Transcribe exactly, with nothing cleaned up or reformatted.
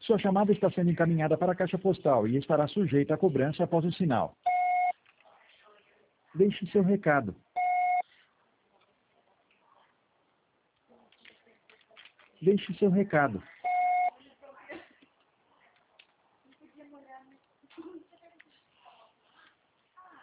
Sua chamada está sendo encaminhada para a caixa postal e estará sujeita a cobrança após o sinal. Deixe seu recado. Deixe seu recado.